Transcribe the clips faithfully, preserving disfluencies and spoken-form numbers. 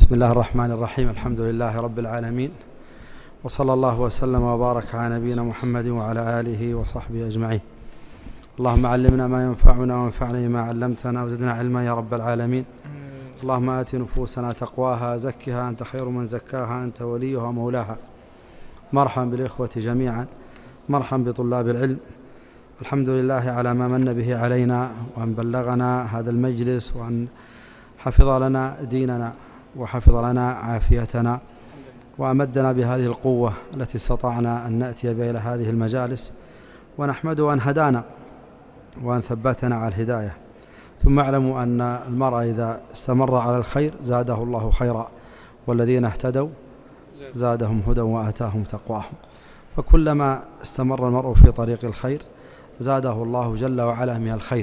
بسم الله الرحمن الرحيم. الحمد لله رب العالمين، وصلى الله وسلم وبارك على نبينا محمد وعلى آله وصحبه أجمعين. اللهم علمنا ما ينفعنا وانفعنا بما علمتنا وزدنا علما يا رب العالمين. اللهم آت نفوسنا تقواها زكها أنت خير من زكاها أنت وليها ومولاها. مرحبا بالإخوة جميعا، مرحبا بطلاب العلم. الحمد لله على ما من به علينا وأن بلغنا هذا المجلس وأن حفظ لنا ديننا وحفظ لنا عافيتنا وأمدنا بهذه القوة التي استطعنا أن نأتي بها إلى هذه المجالس، ونحمده أن هدانا وأن ثبتنا على الهداية. ثم اعلموا أن المرء إذا استمر على الخير زاده الله خيرا، والذين اهتدوا زادهم هدى وآتاهم تقواهم. فكلما استمر المرء في طريق الخير زاده الله جل وعلا من الخير.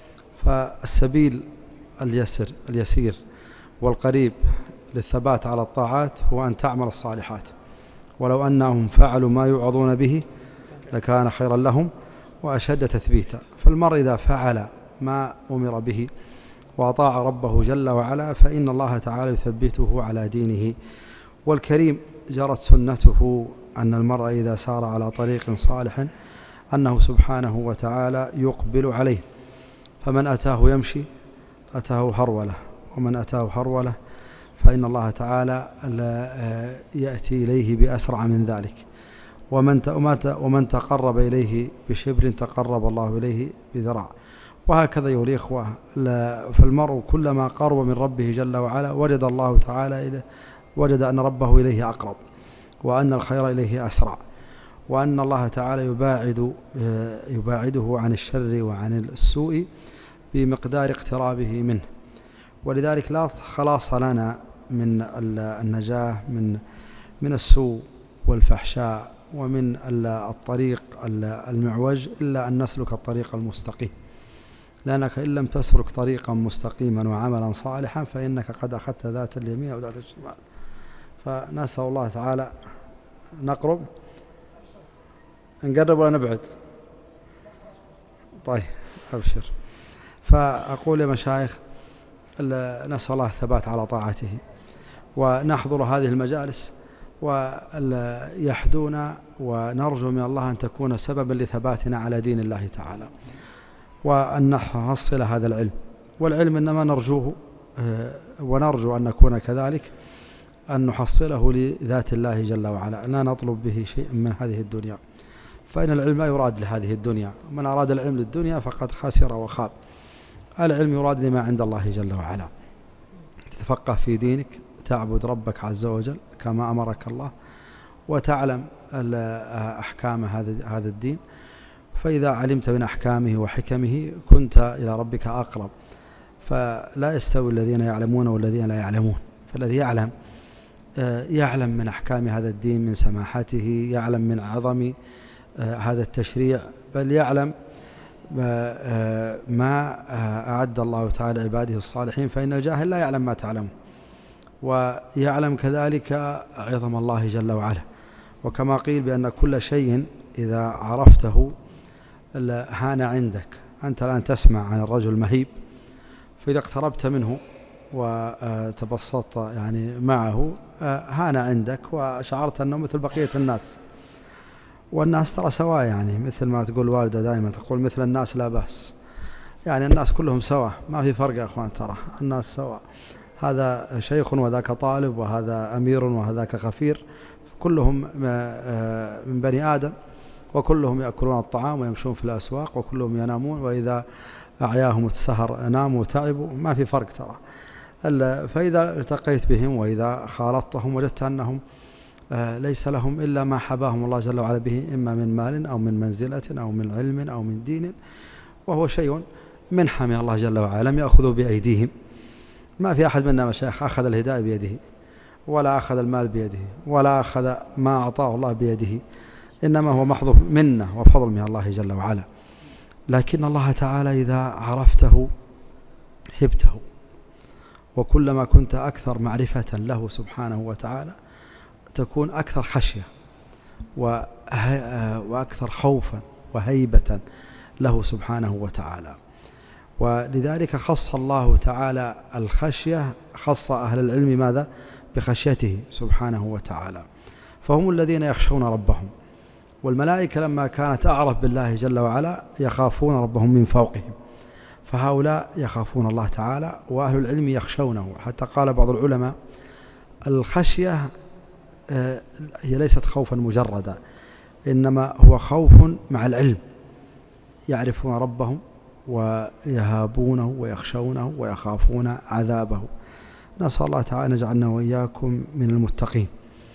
فالسبيل اليسر اليسير والقريب للثبات على الطاعات هو أن تعمل الصالحات، ولو أنهم فعلوا ما يوعظون به لكان خيرا لهم وأشد تثبيتا. فالمرء إذا فعل ما أمر به وأطاع ربه جل وعلا فإن الله تعالى يثبته على دينه. والكريم جرت سنته أن المرء إذا سار على طريق صالح أنه سبحانه وتعالى يقبل عليه، فمن أتاه يمشي أتاه هرولة، ومن أتاه هرولة فإن الله تعالى لا يأتي إليه بأسرع من ذلك. ومن ومن تقرب إليه بشبر تقرب الله إليه بذراع، وهكذا أيها الإخوة. فالمرء كلما قرب من ربه جل وعلا وجد الله تعالى إليه، وجد أن ربه إليه أقرب، وأن الخير إليه أسرع، وأن الله تعالى يباعد يباعده عن الشر وعن السوء بمقدار اقترابه منه. ولذلك لا خلاص لنا من النجاة من من السوء والفحشاء ومن الطريق المعوج إلا أن نسلك الطريق المستقيم، لأنك إن لم تسلك طريقا مستقيما وعملا صالحا فإنك قد أخذت ذات اليمين أو ذات الشمال. فنسأل الله تعالى. نقرب نقرب ولا نبعد؟ طيب أبشر. فأقول يا مشايخ نسأل الله الثبات على طاعته، ونحضر هذه المجالس ويحدونا، ونرجو من الله أن تكون سببا لثباتنا على دين الله تعالى، وأن نحصل هذا العلم. والعلم إنما نرجوه ونرجو أن نكون كذلك، أن نحصله لذات الله جل وعلا، لا نطلب به شيء من هذه الدنيا، فإن العلم لا يراد لهذه الدنيا. من أراد العلم للدنيا فقد خسر وخاب. العلم يراد لما عند الله جل وعلا، تتفقه في دينك، تعبد ربك عز وجل كما أمرك الله، وتعلم أحكام هذا الدين. فإذا علمت من أحكامه وحكمه كنت إلى ربك أقرب. فلا يستوي الذين يعلمون والذين لا يعلمون. فالذي يعلم يعلم من أحكام هذا الدين، من سماحته، يعلم من عظم هذا التشريع، بل يعلم ما أعد الله تعالى عباده الصالحين. فإن الجاهل لا يعلم ما تعلم، ويعلم كذلك عظم الله جل وعلا. وكما قيل بأن كل شيء إذا عرفته هان عندك. أنت الآن تسمع عن الرجل المهيب، فإذا اقتربت منه وتبسطت يعني معه هان عندك وشعرت أنه مثل بقية الناس. والناس ترى سواء، يعني مثل ما تقول والدة دائما تقول مثل الناس لا بأس، يعني الناس كلهم سواء، ما في فرق يا أخوان، ترى الناس سواء. هذا شيخ وذاك طالب، وهذا أمير وهذاك غفير، كلهم من بني آدم، وكلهم يأكلون الطعام ويمشون في الأسواق، وكلهم ينامون، وإذا أعياهم السهر ناموا وتعبوا، ما في فرق ترى. فإذا التقيت بهم وإذا خالطتهم وجدت أنهم ليس لهم إلا ما حباهم الله جل وعلا به، إما من مال أو من منزلة أو من علم أو من دين، وهو شيء منحة من الله جل وعلا، لم يأخذوا بأيديهم. ما في أحد منا مشايخ أخذ الهداية بيده، ولا أخذ المال بيده، ولا أخذ ما أعطاه الله بيده، إنما هو محض منه وفضل من الله جل وعلا. لكن الله تعالى إذا عرفته هبته، وكلما كنت أكثر معرفة له سبحانه وتعالى تكون أكثر خشية وأكثر خوفا وهيبة له سبحانه وتعالى. ولذلك خص الله تعالى الخشية، خص أهل العلم ماذا؟ بخشيته سبحانه وتعالى، فهم الذين يخشون ربهم. والملائكة لما كانت أعرف بالله جل وعلا يخافون ربهم من فوقهم، فهؤلاء يخافون الله تعالى وأهل العلم يخشونه. حتى قال بعض العلماء الخشية هي ليست خوفا مجردا، إنما هو خوف مع العلم، يعرفون ربهم ويهابونه ويخشونه ويخافون عذابه. نسأل الله تعالى نجعلنا وإياكم من المتقين.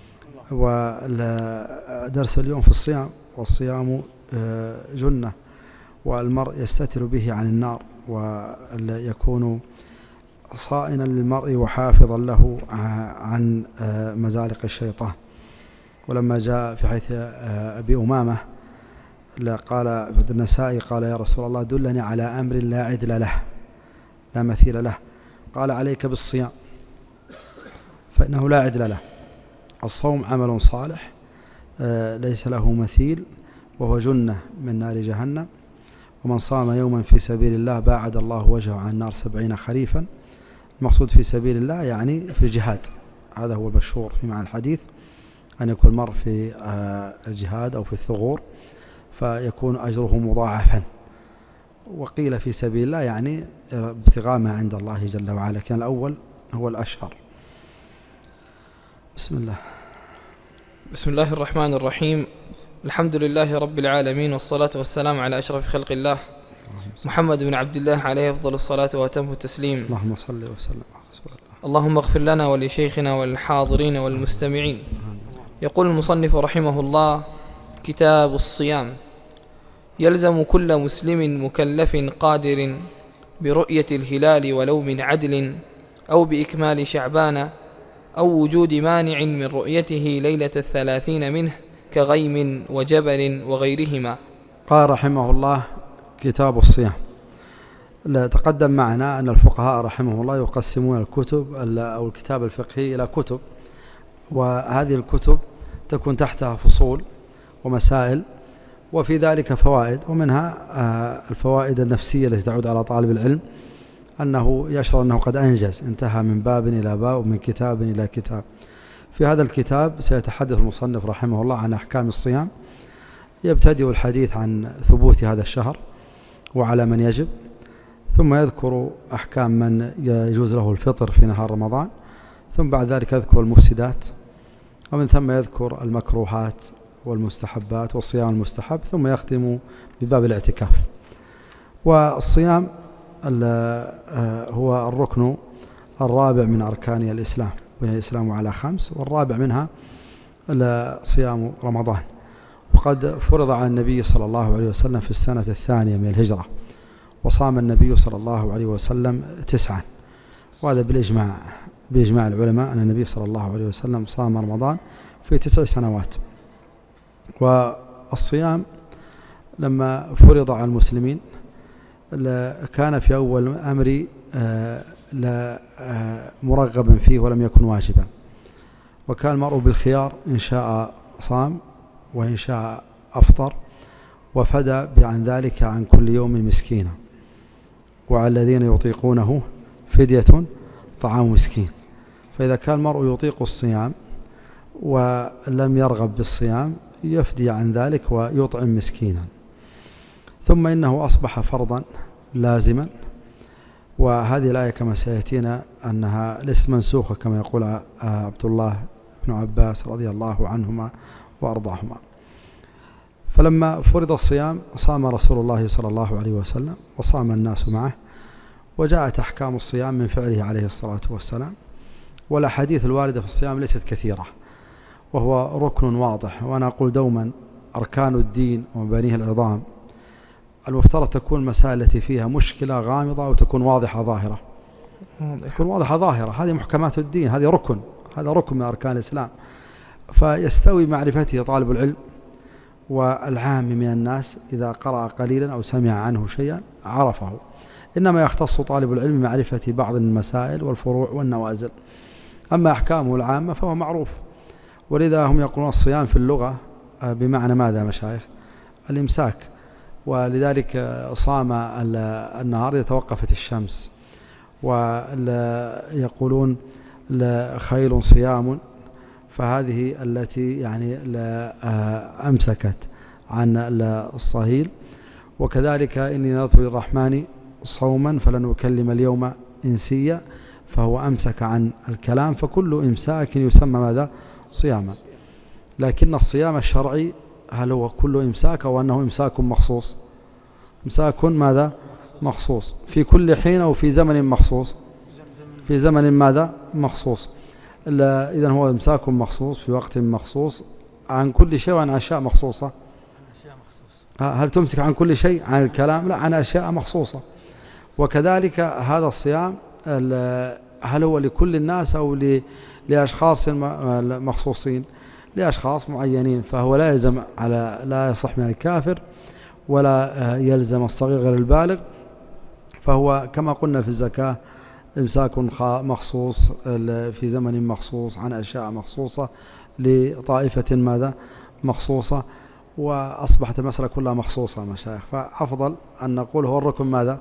ودرس اليوم في الصيام، والصيام جنة، والمرء يستتر به عن النار، ويكون صائنا للمرء وحافظا له عن مزالق الشيطان. ولما جاء في حيث أبي أمامة قال عبد النسائي قال يا رسول الله دلني على أمر لا عدل له لا مثيل له، قال عليك بالصيام فإنه لا عدل له. الصوم عمل صالح ليس له مثيل، وهو جنة من نار جهنم. ومن صام يوما في سبيل الله باعد الله وجهه عن النار سبعين خريفا. المقصود في سبيل الله يعني في الجهاد، هذا هو المشهور في معنى الحديث، أن يكون المرء في الجهاد أو في الثغور فيكون أجره مضاعفا. وقيل في سبيل الله يعني ابتغاء ما عند الله جل وعلا، كان الأول هو الأشهر. بسم الله. بسم الله الرحمن الرحيم. الحمد لله رب العالمين، والصلاة والسلام على أشرف خلق الله محمد بن عبد الله عليه أفضل الصلاة وأتم التسليم. اللهم صل وسلم على رسول الله. اللهم اغفر لنا ولشيخنا والحاضرين والمستمعين. يقول المصنف رحمه الله: كتاب الصيام. يلزم كل مسلم مكلف قادر برؤية الهلال ولو من عدل، أو بإكمال شعبان، أو وجود مانع من رؤيته ليلة الثلاثين منه كغيم وجبل وغيرهما. قال رحمه الله: كتاب الصيام. تقدم معنا أن الفقهاء رحمه الله يقسمون الكتب أو الكتاب الفقهي إلى كتب، وهذه الكتب تكون تحتها فصول ومسائل، وفي ذلك فوائد، ومنها الفوائد النفسية التي تعود على طالب العلم أنه يشعر أنه قد أنجز، انتهى من باب إلى باب ومن كتاب إلى كتاب. في هذا الكتاب سيتحدث المصنف رحمه الله عن أحكام الصيام، يبتدئ الحديث عن ثبوت هذا الشهر وعلى من يجب، ثم يذكر أحكام من يجوز له الفطر في نهار رمضان، ثم بعد ذلك يذكر المفسدات، ومن ثم يذكر المكروهات والمستحبات والصيام المستحب، ثم يختم بباب الاعتكاف. والصيام هو الركن الرابع من أركان الإسلام، بني الإسلام على خمس، والرابع منها صيام رمضان. وقد فرض على النبي صلى الله عليه وسلم في السنة الثانية من الهجرة، وصام النبي صلى الله عليه وسلم تسعا، وهذا بالإجماع بإجماع العلماء أن النبي صلى الله عليه وسلم صام رمضان في تسع سنوات. والصيام لما فرض على المسلمين كان في أول أمر لا مرغبا فيه ولم يكن واجبا، وكان المرء بالخيار إن شاء صام وإن شاء أفطر، وفدى عن ذلك عن كل يوم مسكينا، وعلى الذين يطيقونه فدية طعام مسكين. فإذا كان المرء يطيق الصيام ولم يرغب بالصيام يفدي عن ذلك ويطعم مسكينا. ثم إنه أصبح فرضا لازما، وهذه الآية كما سيأتينا أنها ليست منسوخة كما يقول عبد الله بن عباس رضي الله عنهما وأرضاهما. فلما فرض الصيام صام رسول الله صلى الله عليه وسلم وصام الناس معه، وجاءت أحكام الصيام من فعله عليه الصلاة والسلام. والأحاديث الواردة في الصيام ليست كثيرة، وهو ركن واضح. وأنا أقول دوما أركان الدين ومبانيه العظام المفترض تكون المسائل التي فيها مشكلة غامضة وتكون واضحة ظاهرة، تكون واضحة ظاهرة. هذه محكمات الدين، هذه ركن، هذا ركن من أركان الإسلام، فيستوي معرفته طالب العلم والعام من الناس إذا قرأ قليلا أو سمع عنه شيئا عرفه. إنما يختص طالب العلم معرفة بعض المسائل والفروع والنوازل، أما أحكامه العامة فهو معروف. ولذا هم يقولون الصيام في اللغة بمعنى ماذا مشايخ؟ الإمساك، ولذلك صام النهار إذا توقفت الشمس. ويقولون خيل صيام، فهذه التي يعني أمسكت عن الصهيل. وكذلك إني نذر للرحمن صوما فلن أكلم اليوم إنسيا، فهو أمسك عن الكلام، فكل إمساك يسمى ماذا؟ صياما. لكن الصيام الشرعي هل هو كل إمساك أو أنه إمساك مخصوص؟ إمساك ماذا؟ مخصوص في كل حين أو في زمن مخصوص؟ في زمن ماذا؟ مخصوص. إذن هو إمساك مخصوص في وقت مخصوص عن كل شيء وعن أشياء مخصوصة. هل تمسك عن كل شيء عن الكلام؟ لا، عن أشياء مخصوصة. وكذلك هذا الصيام هل هو لكل الناس أو لأشخاص مخصوصين؟ لأشخاص معينين، فهو لا يلزم على لا يصح من الكافر ولا يلزم الصغير غير البالغ. فهو كما قلنا في الزكاة إمساك مخصوص في زمن مخصوص عن أشياء مخصوصة لطائفة ماذا؟ مخصوصة. وأصبحت المسألة كلها مخصوصة مشايخ، فأفضل أن نقول هو الركن ماذا؟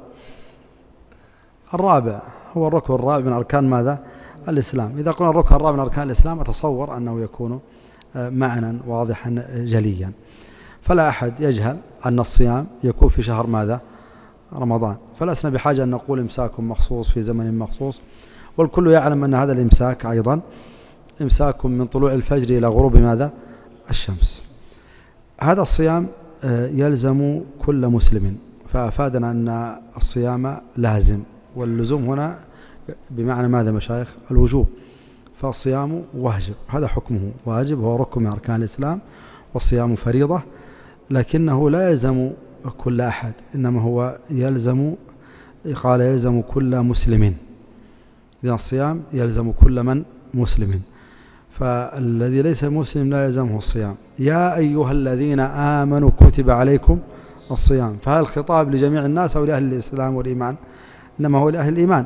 الرابع، هو الركن الرابع من أركان ماذا؟ الإسلام. إذا قلنا الركن الرابع من أركان الإسلام أتصور أنه يكون معنى واضحا جليا، فلا أحد يجهل أن الصيام يكون في شهر ماذا؟ رمضان. فلسنا بحاجة أن نقول إمساك مخصوص في زمن مخصوص، والكل يعلم أن هذا الإمساك أيضا إمساك من طلوع الفجر إلى غروب ماذا؟ الشمس. هذا الصيام يلزم كل مسلم، فأفادنا أن الصيام لازم، واللزوم هنا بمعنى ماذا مشايخ؟ الوجوب. فالصيام واجب، هذا حكمه واجب، هو ركن من أركان الإسلام، والصيام فريضة، لكنه لا يلزم كل أحد، إنما هو يلزم، قال يلزم كل مسلم. إذا الصيام يلزم كل من مسلم، فالذي ليس مسلم لا يلزمه الصيام. يا أيها الذين آمنوا كتب عليكم الصيام، فهذا الخطاب لجميع الناس أو لأهل الإسلام والإيمان؟ إنما هو لأهل الإيمان.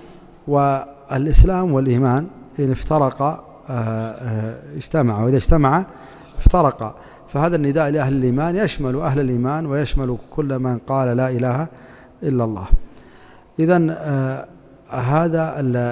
والإسلام والإيمان إن افترقا اجتمعا، وإذا اجتمعا افترقا. فهذا النداء لأهل الإيمان يشمل أهل الإيمان ويشمل كل من قال لا إله إلا الله. إذن هذا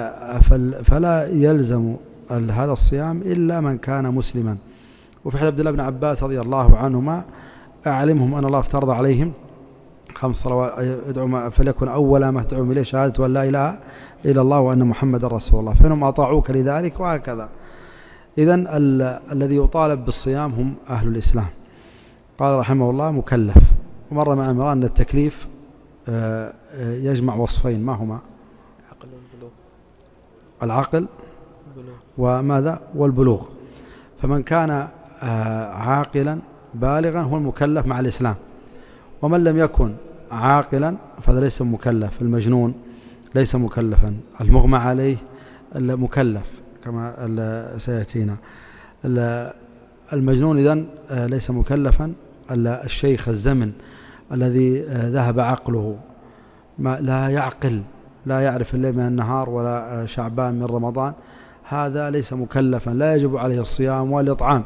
فلا يلزم هذا الصيام إلا من كان مسلما. وفي حديث عبد الله بن عباس رضي الله عنهما: أعلمهم أن الله افترض عليهم خمس صلوات فليكن أول ما تدعوهم إليه شهادة أن لا إله إلا الله وأن محمد رسول الله، فإنهم أطاعوك لذلك، وهكذا. إذن الذي يطالب بالصيام هم أهل الإسلام. قال رحمه الله: مكلف. ومر مع مران أن التكليف يجمع وصفين، ما هما؟ العقل والبلوغ. العقل وماذا؟ والبلوغ. فمن كان عاقلا بالغا هو المكلف مع الإسلام، ومن لم يكن عاقلا فهذا ليس مكلف. المجنون ليس مكلفا، المغمى عليه مكلف كما سيأتينا. المجنون إذن ليس مكلفا. الشيخ الزمن الذي ذهب عقله، ما لا يعقل، لا يعرف الليل من النهار ولا شعبان من رمضان، هذا ليس مكلفا، لا يجب عليه الصيام والإطعام.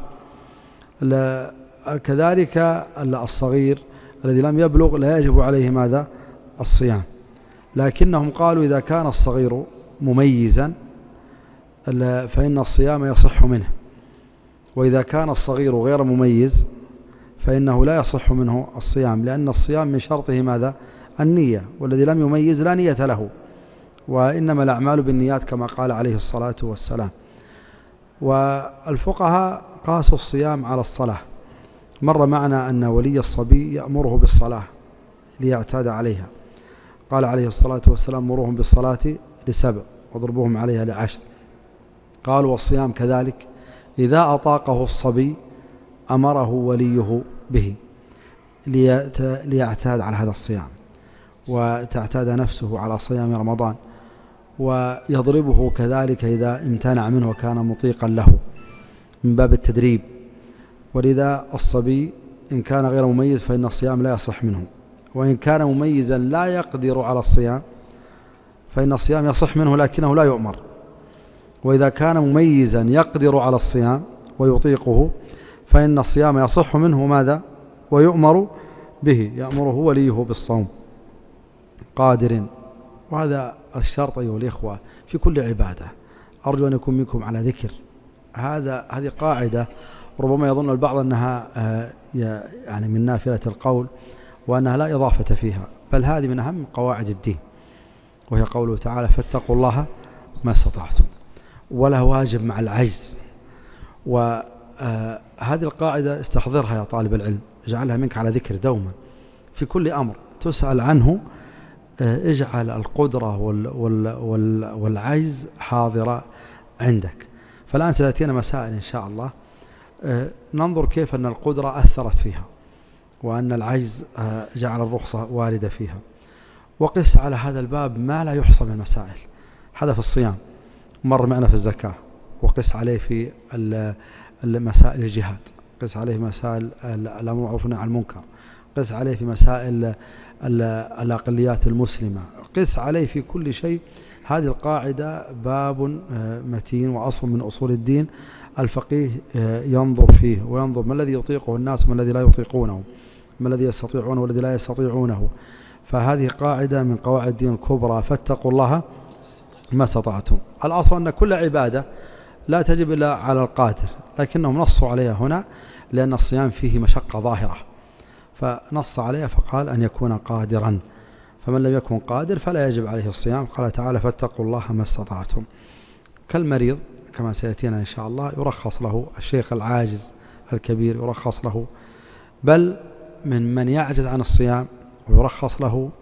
كذلك الصغير الذي لم يبلغ لا يجب عليه ماذا؟ الصيام. لكنهم قالوا إذا كان الصغير مميزا فإن الصيام يصح منه، وإذا كان الصغير غير مميز فإنه لا يصح منه الصيام، لأن الصيام من شرطه ماذا؟ النية، والذي لم يميز لا نية له، وإنما الأعمال بالنيات كما قال عليه الصلاة والسلام. والفقهاء قاسوا الصيام على الصلاة. مر معنا أن ولي الصبي يأمره بالصلاة ليعتاد عليها، قال عليه الصلاة والسلام: مروهم بالصلاة لسبع واضربوهم عليها لعشر. قالوا والصيام كذلك، إذا أطاقه الصبي أمره وليه به ليعتاد على هذا الصيام وتعتاد نفسه على صيام رمضان، ويضربه كذلك إذا امتنع منه وكان مطيقا له من باب التدريب. ولذا الصبي إن كان غير مميز فإن الصيام لا يصح منه، وإن كان مميزا لا يقدر على الصيام فإن الصيام يصح منه لكنه لا يؤمر. وإذا كان مميزا يقدر على الصيام ويطيقه فإن الصيام يصح منه ماذا؟ ويؤمر به يأمره وليه بالصوم قادر. وهذا الشرط أيها الإخوة في كل عبادة. أرجو أن يكون منكم على ذكر هذا. هذه قاعدة ربما يظن البعض أنها يعني من نافلة القول وأنها لا إضافة فيها، بل هذه من أهم قواعد الدين، وهي قوله تعالى فاتقوا الله ما استطعتم، وله واجب مع العجز. وهذه القاعدة استحضرها يا طالب العلم، اجعلها منك على ذكر دوما في كل أمر تسأل عنه. اجعل القدرة والعجز حاضرة عندك. فالآن ستأتينا مسائل إن شاء الله ننظر كيف أن القدرة أثرت فيها، وأن العجز جعل الرخصة واردة فيها. وقس على هذا الباب ما لا يحصى من المسائل. هذا في الصيام، مر معنا في الزكاة، وقس عليه في مسائل الجهاد، قس عليه مسائل الأمر بالمعروف والنهي عن المنكر، قس عليه في مسائل الأقليات المسلمة، قس عليه في كل شيء. هذه القاعدة باب متين وأصل من أصول الدين. الفقيه ينظر فيه وينظر ما الذي يطيقه الناس وما الذي لا يطيقونه، ما الذي يستطيعونه والذي لا يستطيعونه. فهذه قاعدة من قواعد الدين الكبرى، فاتقوا الله ما استطعتم. الأصل أن كل عبادة لا تجب إلا على القادر، لكنهم نصوا عليها هنا لأن الصيام فيه مشقة ظاهرة، فنص عليها فقال أن يكون قادرا. فمن لم يكن قادر فلا يجب عليه الصيام. قال تعالى فاتقوا الله ما استطعتم. كالمريض كما سيأتينا إن شاء الله يرخص له، الشيخ العاجز الكبير يرخص له، بل من من يعجز عن الصيام ويرخص له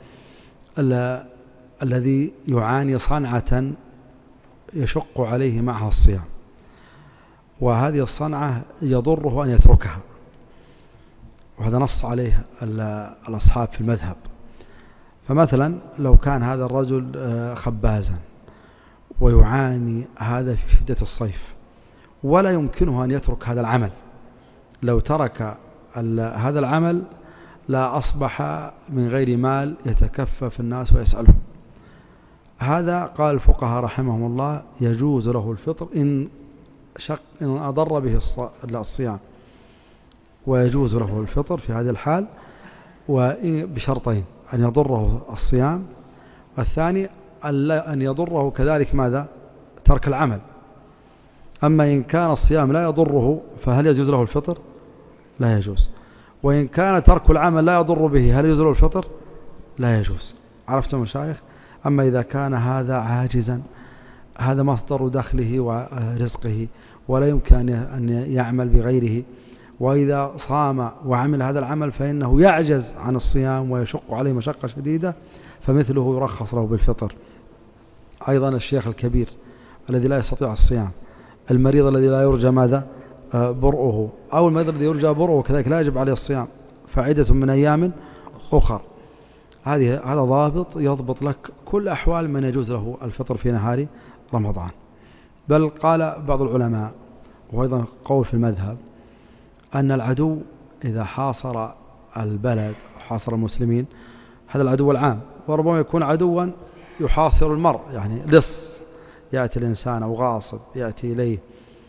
الذي يعاني صنعة يشق عليه معها الصيام، وهذه الصنعة يضره أن يتركها، وهذا نص عليه الأصحاب في المذهب. فمثلا لو كان هذا الرجل خبازا ويعاني هذا في شدة الصيف ولا يمكنه أن يترك هذا العمل، لو ترك هذا العمل لا أصبح من غير مال يتكفف الناس ويسألهم. هذا قال الفقهاء رحمهم الله يجوز له الفطر إن شق إن أضر به الصيام، ويجوز له الفطر في هذه الحال وبشرطين: أن يضره الصيام، والثاني أن يضره كذلك ماذا؟ ترك العمل. أما إن كان الصيام لا يضره فهل يجوز له الفطر؟ لا يجوز. وإن كان ترك العمل لا يضر به هل يجوز له الفطر؟ لا يجوز. عرفتم مشايخ؟ أما إذا كان هذا عاجزا، هذا مصدر دخله ورزقه ولا يمكن أن يعمل بغيره، وإذا صام وعمل هذا العمل فإنه يعجز عن الصيام ويشق عليه مشقة شديدة، فمثله يرخص له بالفطر. أيضا الشيخ الكبير الذي لا يستطيع الصيام، المريض الذي لا يرجى ماذا؟ برؤه، أو المريض الذي يرجى برؤه كذلك لا يجب عليه الصيام، فعدة من أيام أخر. هذه هذا ضابط يضبط لك كل أحوال من يجوز له الفطر في نهار رمضان. بل قال بعض العلماء، وأيضا قول في المذهب، أن العدو إذا حاصر البلد وحاصر المسلمين، هذا العدو العام، وربما يكون عدوا يحاصر المرء، يعني لص يأتي الإنسان أو غاصب يأتي إليه،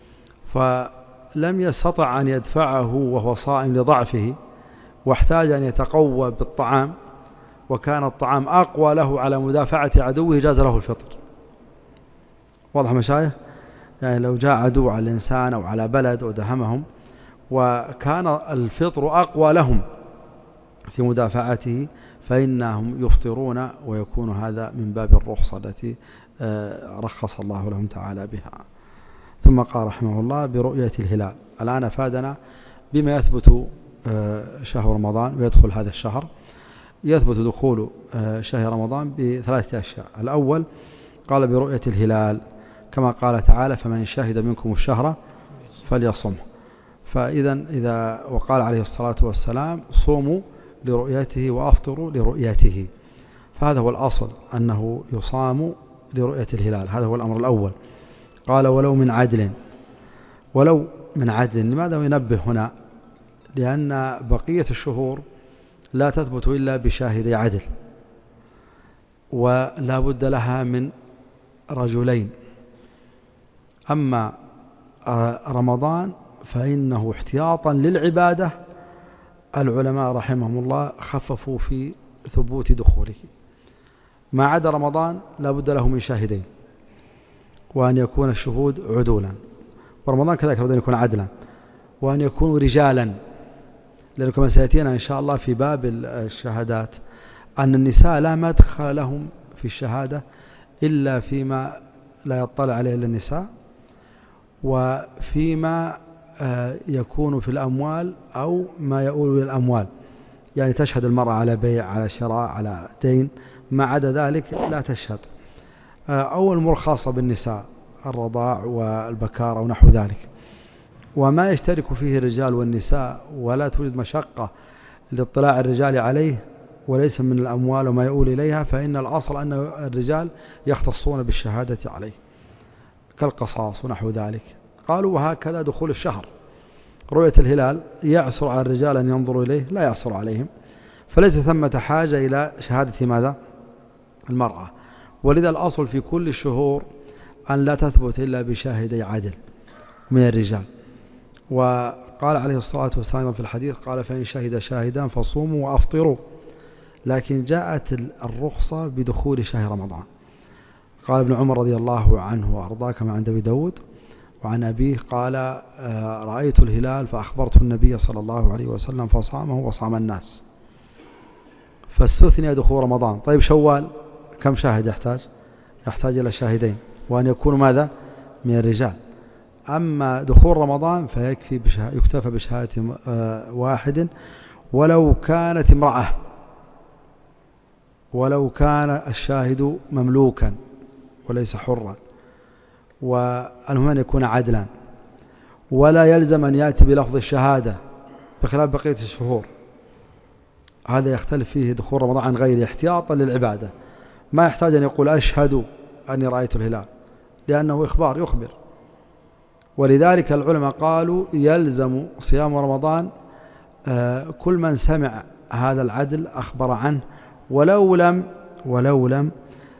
فلم يستطع أن يدفعه وهو صائم لضعفه، واحتاج أن يتقوى بالطعام، وكان الطعام أقوى له على مدافعة عدوه، جاز له الفطر. واضح مشايخ؟ يعني لو جاء عدو على الإنسان أو على بلد ودهمهم وكان الفطر أقوى لهم في مدافعته، فإنهم يفطرون، ويكون هذا من باب الرخصة التي رخص الله لهم تعالى بها. ثم قال رحمه الله برؤية الهلال. الآن أفادنا بما يثبت شهر رمضان ويدخل هذا الشهر. يثبت دخول شهر رمضان بثلاثة أشياء. الأول قال برؤية الهلال، كما قال تعالى فمن شهد منكم الشهر فليصمه. فإذا إذا وقال عليه الصلاة والسلام صوموا لرؤيته وأفطروا لرؤيته، فهذا هو الأصل أنه يصام لرؤية الهلال، هذا هو الأمر الأول. قال ولو من عدل، ولو من عدل. لماذا ينبه هنا؟ لأن بقية الشهور لا تثبت إلا بشاهد عدل، ولا بد لها من رجلين. أما رمضان فإنه احتياطا للعبادة العلماء رحمهم الله خففوا في ثبوت دخوله. ما عدا رمضان لا بد له من شاهدين، وأن يكون الشهود عدولا، ورمضان كذلك لابد أن يكون عدلا، وأن يكونوا رجالا، لأنه كما سيأتينا إن شاء الله في باب الشهادات أن النساء لا مدخل لهم في الشهادة إلا فيما لا يطلع عليه إلا النساء، وفيما يكون في الأموال أو ما يؤول إلى الأموال، يعني تشهد المرأة على بيع، على شراء، على دين، ما عدا ذلك لا تشهد. أو الأمور خاصة بالنساء، الرضاع والبكارة ونحو ذلك. وما يشترك فيه الرجال والنساء ولا توجد مشقة لاطلاع الرجال عليه وليس من الأموال وما يؤول إليها، فإن الأصل أن الرجال يختصون بالشهادة عليه كالقصاص ونحو ذلك. قالوا وهكذا دخول الشهر، رؤية الهلال يعسر على الرجال أن ينظروا إليه، لا يعسر عليهم، فليس ثمة حاجة إلى شهادة ماذا؟ المرأة. ولذا الأصل في كل الشهور أن لا تثبت إلا بشاهدي عدل من الرجال. وقال عليه الصلاة والسلام في الحديث قال فإن شهد شاهدان فصوموا وأفطروا، لكن جاءت الرخصة بدخول شهر رمضان. قال ابن عمر رضي الله عنه وأرضاه كما عند أبي داود وعن أبيه قال رأيت الهلال فأخبرت النبي صلى الله عليه وسلم فصامه وصام الناس، فاستثني دخول رمضان. طيب شوال كم شاهد يحتاج؟ يحتاج إلى شاهدين، وأن يكونوا ماذا؟ من الرجال. أما دخول رمضان فيكفي بشه... يكتفى بشهادة واحد ولو كانت امرأة، ولو كان الشاهد مملوكا وليس حرا، والمهم أن يكون عدلا، ولا يلزم أن يأتي بلفظ الشهادة بخلاف بقية الشهور. هذا يختلف فيه دخول رمضان عن غيره احتياطا للعبادة، ما يحتاج أن يقول أشهد أني رأيت الهلال لأنه إخبار يخبر. ولذلك العلماء قالوا يلزم صيام رمضان كل من سمع هذا العدل أخبر عنه ولو لم ولو لم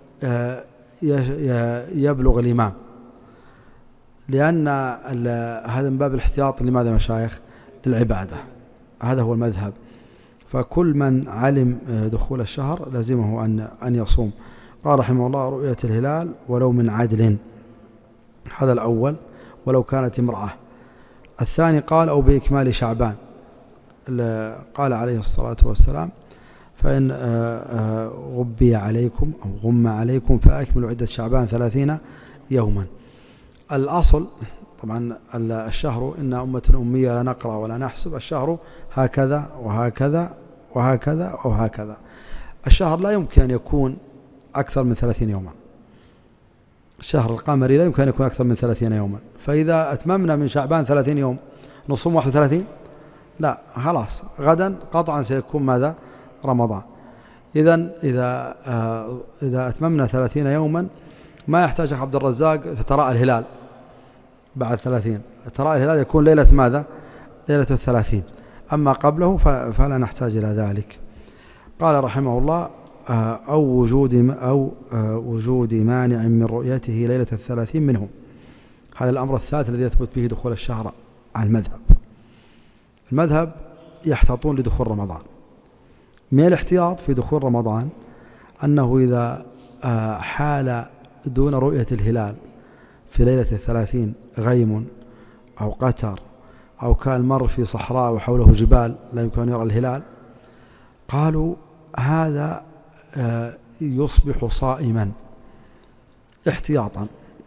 يبلغ الإمام، لأن هذا من باب الاحتياط. لماذا مشايخ؟ للعبادة، هذا هو المذهب. فكل من علم دخول الشهر لازمه أن أن يصوم. قال رحمه الله رؤية الهلال ولو من عدل، هذا الأول ولو كانت امرأة. الثاني قال أو بإكمال شعبان، قال عليه الصلاة والسلام فإن غبي عليكم أو غم عليكم فأكملوا عدة شعبان ثلاثين يوما. الأصل طبعا الشهر إن أمة أمية لا نقرأ ولا نحسب، الشهر هكذا وهكذا وهكذا وهكذا. الشهر لا يمكن أن يكون أكثر من ثلاثين يوما، الشهر القمري لا يمكن أن يكون أكثر من ثلاثين يوما. فإذا أتممنا من شعبان ثلاثين يوم نصوم واحد وثلاثين؟ لا، خلاص غدا قطعا سيكون ماذا؟ رمضان. إذن إذا آه إذا أتممنا ثلاثين يوما ما يحتاج عبد الرزاق تتراءى الهلال بعد ثلاثين، تراءى الهلال يكون ليلة ماذا؟ ليلة الثلاثين. أما قبله فلا نحتاج إلى ذلك. قال رحمه الله آه أو وجود أو آه وجود مانع من رؤيته ليلة الثلاثين منهم. هذا الأمر الثالث الذي يثبت به دخول الشهر على المذهب. المذهب يحتاطون لدخول رمضان. من الاحتياط في دخول رمضان أنه إذا حال دون رؤية الهلال في ليلة الثلاثين غيم أو قتر أو كان مر في صحراء وحوله جبال لا يمكن أن يرى الهلال، قالوا هذا يصبح صائما احتياطا.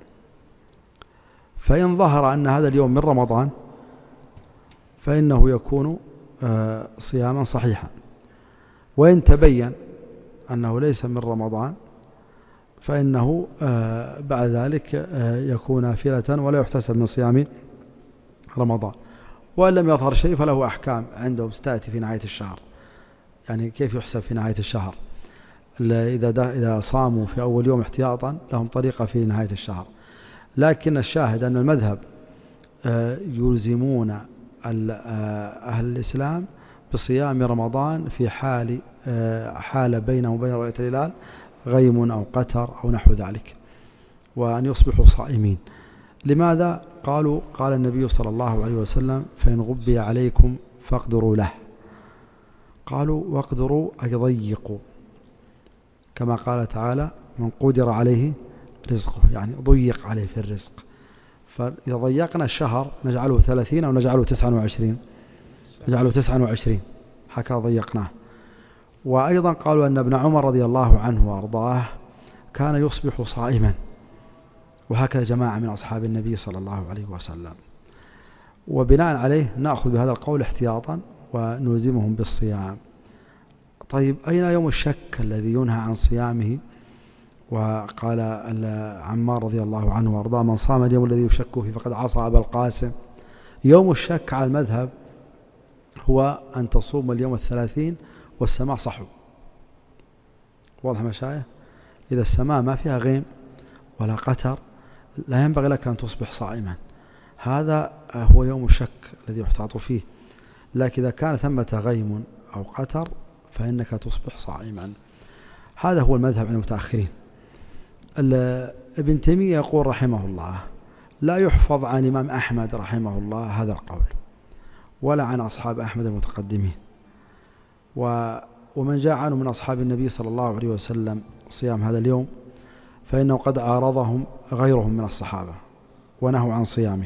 فإن ظهر أن هذا اليوم من رمضان فإنه يكون صياما صحيحا، وإن تبين أنه ليس من رمضان فإنه بعد ذلك يكون نافلة ولا يحتسب من صيام رمضان. وإن لم يظهر شيء فله أحكام عندهم ستأتي في نهاية الشهر، يعني كيف يحسب في نهاية الشهر. إذا إذا صاموا في أول يوم احتياطا لهم طريقة في نهاية الشهر. لكن الشاهد أن المذهب يلزمون أهل الإسلام بصيام رمضان في حال حال بينه وبين رؤية الهلال غيم أو قتر أو نحو ذلك، وأن يصبحوا صائمين. لماذا؟ قالوا قال النبي صلى الله عليه وسلم فإن غبي عليكم فاقدروا له. قالوا واقدروا أي ضيقوا، كما قال تعالى من قدر عليه رزقه، يعني ضيق عليه في الرزق. فإذا ضيقنا الشهر نجعله ثلاثين أو نجعله تسعة وعشرين، نجعله تسعة وعشرين هكذا ضيقناه. وأيضا قالوا أن ابن عمر رضي الله عنه وأرضاه كان يصبح صائما، وهكذا جماعة من أصحاب النبي صلى الله عليه وسلم. وبناء عليه نأخذ بهذا القول احتياطا ونلزمهم بالصيام. طيب أين يوم الشك الذي ينهى عن صيامه؟ وقال عمار رضي الله عنه وارضاه من صام اليوم الذي يشك فيه فقد عصى أبا القاسم. يوم الشك على المذهب هو أن تصوم اليوم الثلاثين والسماء صحو. واضح مشايخ؟ إذا السماء ما فيها غيم ولا قتر لا ينبغي لك أن تصبح صائما، هذا هو يوم الشك الذي يحتاط فيه. لكن إذا كان ثمة غيم أو قتر فإنك تصبح صائما. هذا هو المذهب عند المتأخرين. ابن تيمية يقول رحمه الله لا يحفظ عن الإمام أحمد رحمه الله هذا القول، ولا عن أصحاب أحمد المتقدمين، ومن جاء عنه من أصحاب النبي صلى الله عليه وسلم صيام هذا اليوم فإنه قد عارضهم غيرهم من الصحابة ونهوا عن صيامه.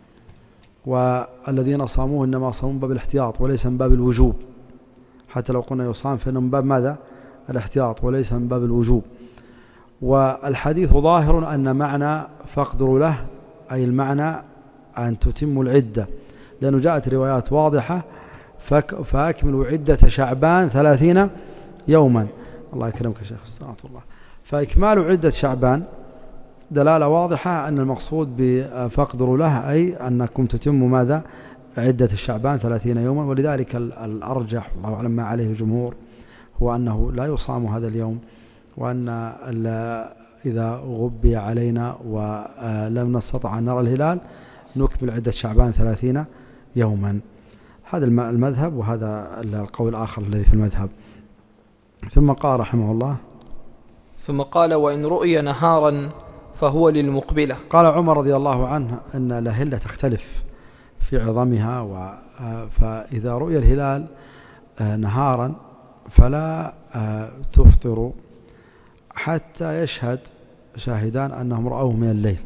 والذين صاموه إنما صاموا من باب الاحتياط وليس من باب الوجوب، حتى لو قلنا يصام فإنه من باب ماذا؟ الاحتياط وليس من باب الوجوب. والحديث ظاهر أن معنى فاقدروا له أي المعنى أن تتموا العدة، لأنه جاءت روايات واضحة فأكملوا عدة شعبان ثلاثين يوما. الله يكرمك يا شيخ استغفر الله. فإكمال عدة شعبان دلالة واضحة أن المقصود بفاقدروا له أي أنكم تتموا ماذا؟ عدة الشعبان ثلاثين يوما. ولذلك الأرجح والله أعلم ما عليه الجمهور هو أنه لا يصام هذا اليوم، وأن إذا غبي علينا ولم نستطع أن نرى الهلال نكمل عدة شعبان ثلاثين يوما. هذا المذهب، وهذا القول الآخر الذي في المذهب. ثم قال رحمه الله ثم قال وإن رؤي نهارا فهو للمقبلة. قال عمر رضي الله عنه أن الأهلة تختلف في عظمها، فإذا رؤي الهلال نهارا فلا تفطر حتى يشهد شاهدان أنهم رأوه من الليل.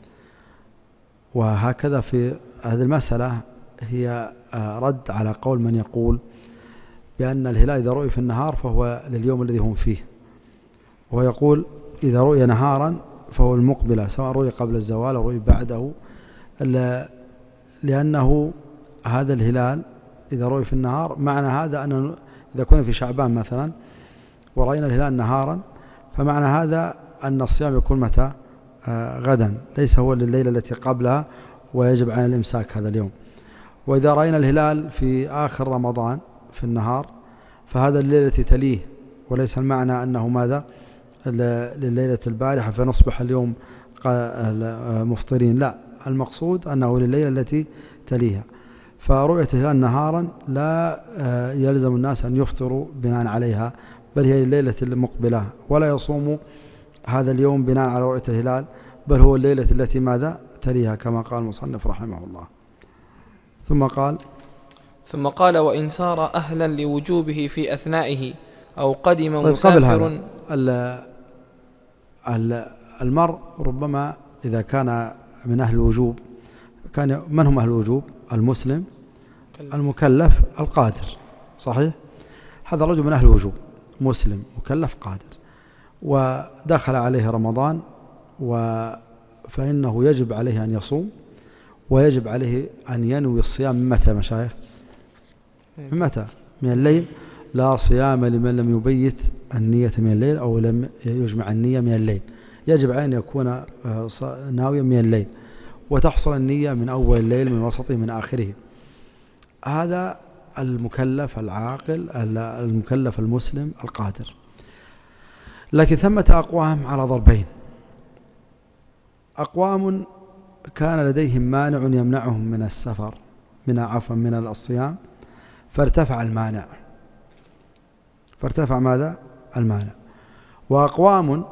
وهكذا في هذه المسألة هي رد على قول من يقول بأن الهلال إذا رؤي في النهار فهو لليوم الذي هم فيه، ويقول إذا رؤي نهارا فهو المقبلة سواء رؤي قبل الزوال أو رؤي بعده، لأنه هذا الهلال إذا رؤي في النهار معنى هذا أن إذا كنا في شعبان مثلا ورأينا الهلال نهارا فمعنى هذا أن الصيام يكون متى؟ آه غدا، ليس هو لليلة التي قبلها ويجب على الإمساك هذا اليوم. وإذا رأينا الهلال في آخر رمضان في النهار فهذا الليلة التي تليه، وليس المعنى أنه ماذا؟ لليلة البارحة فنصبح اليوم مفطرين، لا، المقصود أنه لليلة التي تليها. فرؤية الهلال نهارا لا يلزم الناس أن يفطروا بناء عليها، بل هي الليلة المقبلة، ولا يصوم هذا اليوم بناء على رؤية الهلال، بل هو الليلة التي ماذا؟ تليها، كما قال المصنف رحمه الله. ثم قال ثم قال وإن صار أهلا لوجوبه في أثنائه أو قدم طيب مسافر. المرء ربما إذا كان من أهل الوجوب، كان من هم أهل الوجوب؟ المسلم المكلف القادر، صحيح؟ هذا رجل من أهل الوجوب مسلم مكلف قادر، ودخل عليه رمضان فإنه يجب عليه أن يصوم، ويجب عليه أن ينوي الصيام من متى مشايخ؟ من متى؟ من الليل. لا صيام لمن لم يبيت النية من الليل أو لم يجمع النية من الليل، يجب عليه أن يكون ناويا من الليل، وتحصل النية من أول الليل من وسطه من آخره. هذا المكلف العاقل المكلف المسلم القادر. لكن ثمة أقوام على ضربين: أقوام كان لديهم مانع يمنعهم من السفر من عفوا من الصيام فارتفع المانع فارتفع ماذا؟ المانع. وأقوام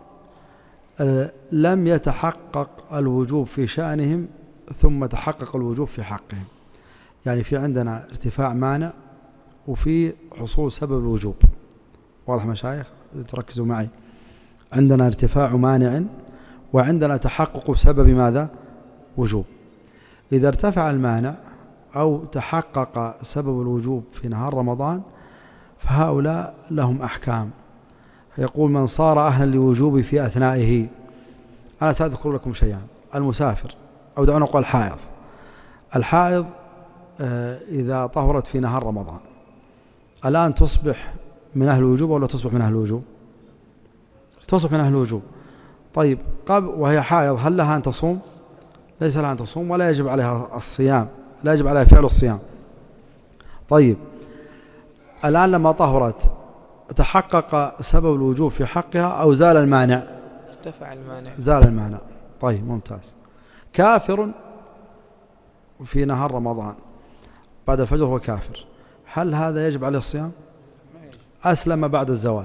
لم يتحقق الوجوب في شأنهم ثم تحقق الوجوب في حقهم. يعني في عندنا ارتفاع مانع وفي حصول سبب الوجوب. واضح مشايخ؟ تركزوا معي. عندنا ارتفاع مانع وعندنا تحقق سبب ماذا؟ وجوب. إذا ارتفع المانع أو تحقق سبب الوجوب في نهار رمضان فهؤلاء لهم أحكام. يقول من صار أهلا لوجوب في أثنائه. أنا سأذكر لكم شيئا. المسافر أو دعونا نقول الحائض. الحائض إذا طهرت في نهار رمضان الآن تصبح من أهل الوجوب ولا تصبح من أهل الوجوب؟ تصبح من أهل الوجوب. طيب قبل وهي حائض هل لها أن تصوم؟ ليس لها أن تصوم ولا يجب عليها الصيام، لا يجب عليها فعل الصيام. طيب الآن لما طهرت تحقق سبب الوجوب في حقها أو زال المانع؟ ارتفع المانع. زال المانع. طيب ممتاز. كافر في نهار رمضان بعد الفجر هو كافر، هل هذا يجب عليه الصيام؟ أسلم بعد الزوال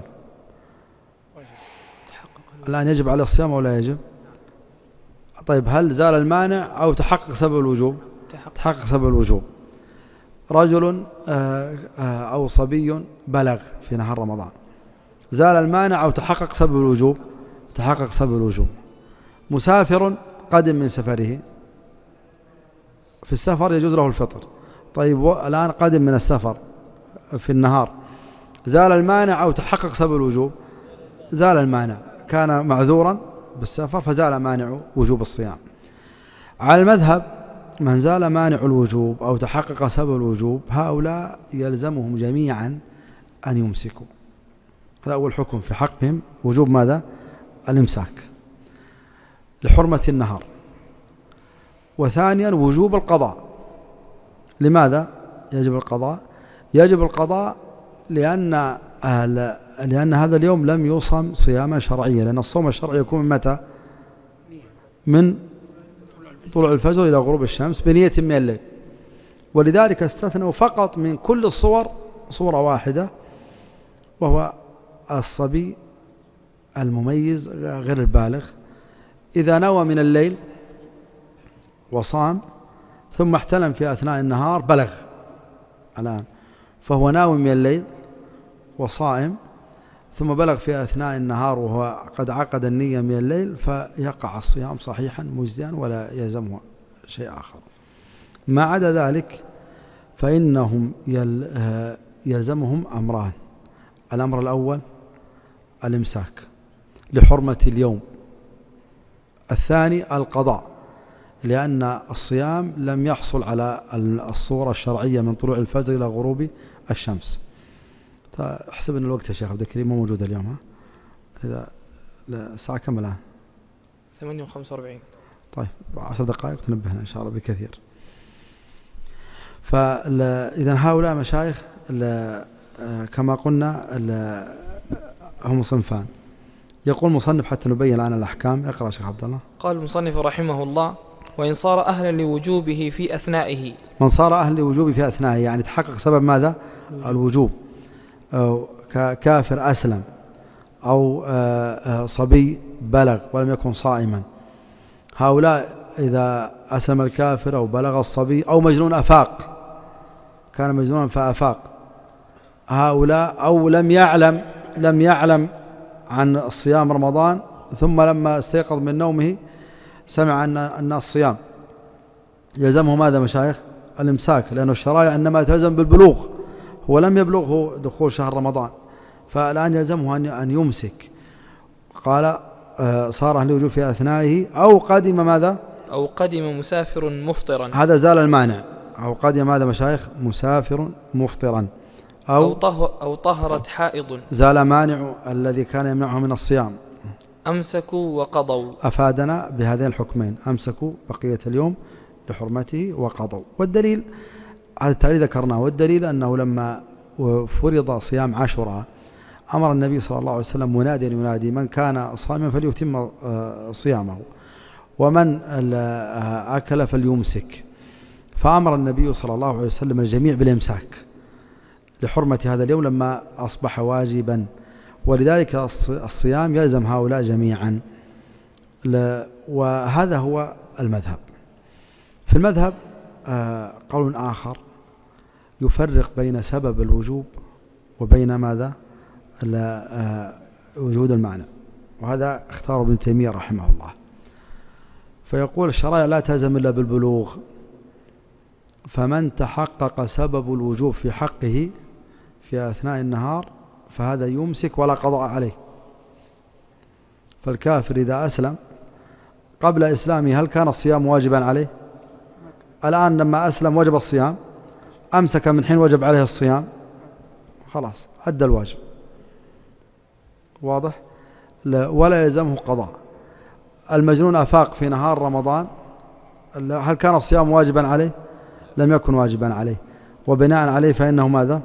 الآن يجب عليه الصيام أو لا يجب؟ طيب هل زال المانع أو تحقق سبب الوجوب؟ تحقق سبب الوجوب. رجل أو صبي بلغ في نهار رمضان زال المانع أو تحقق سبب الوجوب؟ تحقق سبب الوجوب. مسافر قدم من سفره، في السفر يجوز له الفطر. طيب الآن قدم من السفر في النهار زال المانع أو تحقق سبب الوجوب؟ زال المانع، كان معذورا بالسفر فزال مانع وجوب الصيام. على المذهب من زال مانع الوجوب أو تحقق سبب الوجوب هؤلاء يلزمهم جميعا أن يمسكوا. هذا أول حكم في حقهم، وجوب ماذا؟ الإمساك لحرمة النهار. وثانيا وجوب القضاء. لماذا يجب القضاء؟ يجب القضاء لأن لأن هذا اليوم لم يصم صياما شرعيا، لأن الصوم الشرعي يكون من متى؟ من طلوع الفجر إلى غروب الشمس بنية من الليل. ولذلك استثنوا فقط من كل الصور صورة واحدة وهو الصبي المميز غير البالغ إذا نوى من الليل وصام ثم احتلم في أثناء النهار بلغ الآن فهو ناوي من الليل وصائم ثم بلغ في أثناء النهار وهو قد عقد النية من الليل فيقع الصيام صحيحا مجزيا ولا يلزمه شيء آخر. ما عدا ذلك فإنهم يلزمهم أمران. الأمر الأول الإمساك لحرمة اليوم. الثاني القضاء لأن الصيام لم يحصل على الصورة الشرعية من طلوع الفجر إلى غروب الشمس. احسب أن الوقت يا شيخ عبد الكريم مو موجود اليوم. ها إذا الساعة كم الآن؟ ثمانية وخمسة وأربعين. طيب عشر دقائق تنبهنا إن شاء الله بكثير. فإذا هؤلاء مشايخ كما قلنا هم صنفان. يقول مصنف حتى نبين الآن الأحكام. اقرأ شيخ عبد الله. قال المصنف رحمه الله: وإن صار أهلا لوجوبه في أثنائه. من صار أهلا لوجوبه في أثنائه يعني تحقق سبب ماذا؟ الوجوب. أو كافر أسلم أو صبي بلغ ولم يكن صائما. هؤلاء إذا أسلم الكافر أو بلغ الصبي أو مجنون أفاق، كان مجنونا فأفاق، هؤلاء أو لم يعلم لم يعلم عن الصيام رمضان ثم لما استيقظ من نومه سمع أن أن الصيام، يلزمه ماذا مشايخ؟ الإمساك، لأن الشرائع إنما تلزم بالبلوغ، هو لم يبلغه دخول شهر رمضان فالآن يلزمه أن يمسك. قال صار أهل وجوب في أثنائه أو قدم ماذا؟ أو قدم مسافر مفطرا. هذا زال المانع. أو قدم ماذا مشايخ؟ مسافر مفطرا. أو, أو, طهر أو طهرت حائض. زال مانع الذي كان يمنعه من الصيام. أمسكوا وقضوا. أفادنا بهذين الحكمين، أمسكوا بقية اليوم لحرمته وقضوا. والدليل على التعليل ذكرناه، والدليل أنه لما فرض صيام عاشوراء أمر النبي صلى الله عليه وسلم مناديا ينادي: من كان صائما فليتم صيامه ومن أكل فليمسك. فأمر النبي صلى الله عليه وسلم الجميع بالإمساك لحرمة هذا اليوم لما أصبح واجبا، ولذلك الصيام يلزم هؤلاء جميعا. وهذا هو المذهب. في المذهب قول آخر يفرق بين سبب الوجوب وبين ماذا وجود المعنى، وهذا اختار ابن تيمية رحمه الله. فيقول الشرائع لا تلزم إلا بالبلوغ، فمن تحقق سبب الوجوب في حقه في أثناء النهار فهذا يمسك ولا قضاء عليه. فالكافر إذا أسلم قبل إسلامه هل كان الصيام واجبا عليه؟ الآن لما أسلم وجب الصيام، أمسك من حين وجب عليه الصيام، خلاص أدى الواجب، واضح؟ ولا يلزمه قضاء. المجنون أفاق في نهار رمضان، هل كان الصيام واجبا عليه؟ لم يكن واجبا عليه، وبناء عليه فإنه ماذا؟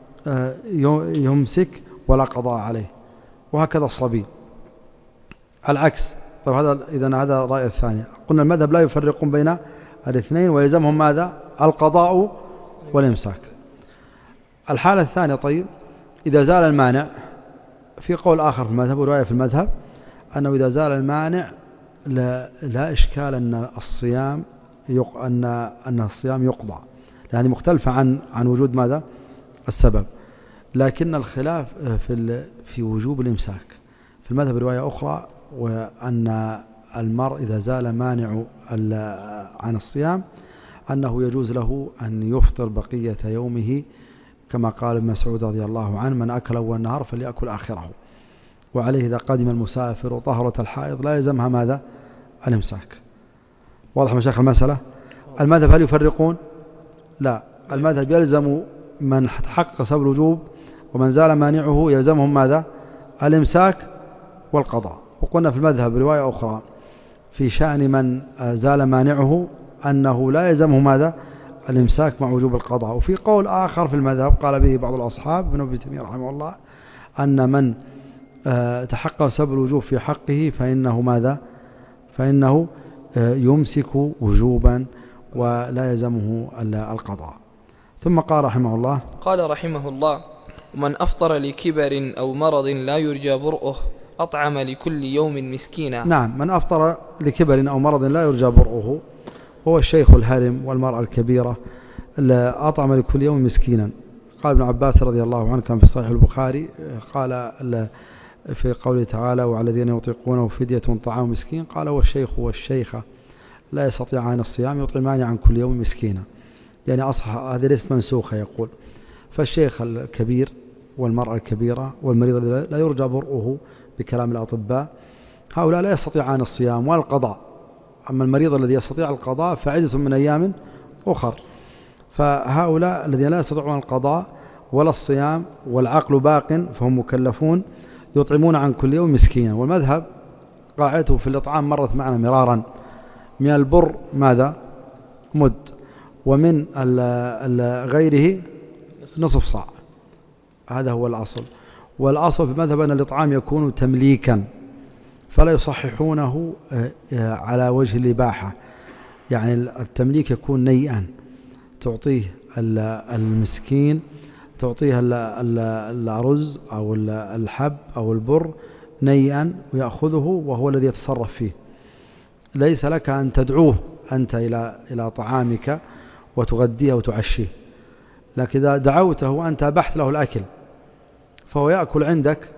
يمسك ولا قضاء عليه. وهكذا الصبي العكس. طيب هذا إذن هذا الرأي الثاني. قلنا المذهب لا يفرقون بين الاثنين ويلزمهم ماذا؟ القضاء والإمساك. الحالة الثانية، طيب إذا زال المانع، في قول آخر في المذهب ورواية في المذهب أنه إذا زال المانع لا, لا إشكال أن الصيام يق... أن أن الصيام يقضى، يعني مختلفة عن عن وجود ماذا؟ السبب. لكن الخلاف في ال... في وجوب الإمساك. في المذهب رواية أخرى وأن المرء إذا زال مانع عن الصيام أنه يجوز له أن يفطر بقية يومه، كما قال ابن مسعود رضي الله عنه: من أكل أول النهار فليأكل آخره. وعليه إذا قدم المسافر وطهرت الحائض لا يلزمها ماذا؟ الإمساك. واضح مشايخ المسألة؟ المذهب هل يفرقون؟ لا، المذهب يلزم من حقق سبب الوجوب، ومن زال مانعه يلزمهم ماذا؟ الإمساك والقضاء. وقلنا في المذهب رواية أخرى في شأن من زال مانعه أنه لا يلزمه ماذا؟ الإمساك مع وجوب القضاء. وفي قول آخر في المذهب قال به بعض الأصحاب ابن أبي تيمية رحمه الله أن من تحقق سبب الوجوب في حقه فإنه ماذا؟ فإنه يمسك وجوبا ولا يلزمه القضاء. ثم قال رحمه الله قال رحمه الله: ومن أفطر لكبر أو مرض لا يرجى برؤه أطعم لكل يوم مسكينا. نعم، من أفطر لكبر أو مرض لا يرجى برؤه هو الشيخ الهرم والمرأة الكبيرة أطعم لكل يوم مسكينا. قال ابن عباس رضي الله عنه كان في صحيح البخاري قال في قوله تعالى: وعلى الذين يطيقونه فدية طعام مسكين، قال: والشيخ والشيخة لا يستطيعان الصيام يطعمان عن كل يوم مسكينا. يعني أصح هذه ليست منسوخة. يقول فالشيخ الكبير والمرأة الكبيرة والمريض لا يرجى برؤه بكلام الأطباء، هؤلاء لا يستطيعان الصيام ولا القضاء. أما المريض الذي يستطيع القضاء فعدة من أيام أخر. فهؤلاء الذين لا يستطيعون القضاء ولا الصيام والعقل باق فهم مكلفون يطعمون عن كل يوم مسكينا. والمذهب قاعدته في الإطعام مرت معنا مرارا: من البر ماذا؟ مد، ومن غيره نصف صاع. هذا هو الأصل. والأصل في المذهب أن الإطعام يكون تمليكا، فلا يصححونه على وجه الإباحة. يعني التمليك يكون نيئا، تعطيه المسكين، تعطيه الأرز أو الحب أو البر نيئا ويأخذه وهو الذي يتصرف فيه. ليس لك أن تدعوه أنت إلى إلى طعامك وتغديه وتعشيه، لكن إذا دعوته أنت أبحت له الأكل فهو يأكل عندك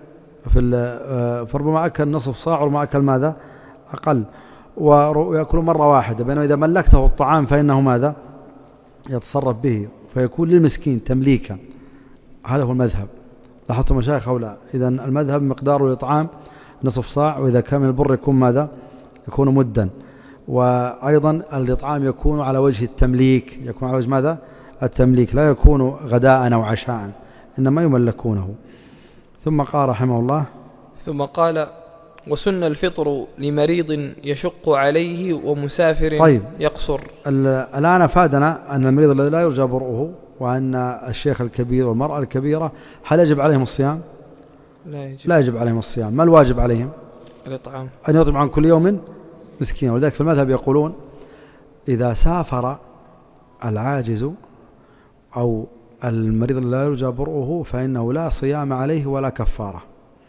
في فربما أكل نصف صاع وربما أكل ماذا؟ أقل، ويأكل مرة واحدة. بينما إذا ملكته الطعام فإنه ماذا؟ يتصرف به، فيكون للمسكين تمليكا. هذا هو المذهب. لاحظتم مشايخ أو لا؟ إذن المذهب مقدار الإطعام نصف صاع، وإذا كان البر يكون ماذا؟ يكون مدا. وأيضا الإطعام يكون على وجه التمليك، يكون على وجه ماذا؟ التمليك، لا يكون غداء أو عشاء، إنما يملكونه. ثم قال رحمه الله: ثم قال: وسن الفطر لمريض يشق عليه ومسافر طيب. يقصر. الآن أفادنا أن المريض الذي لا يرجى برؤه وأن الشيخ الكبير والمرأة الكبيرة هل يجب عليهم الصيام؟ لا يجب, لا يجب عليهم الصيام. ما الواجب عليهم؟ الإطعام، أن يطعم عن كل يوم مسكين. ولذلك في المذهب يقولون إذا سافر العاجز أو المريض الذي لا يرجى برؤه فإنه لا صيام عليه ولا كفارة.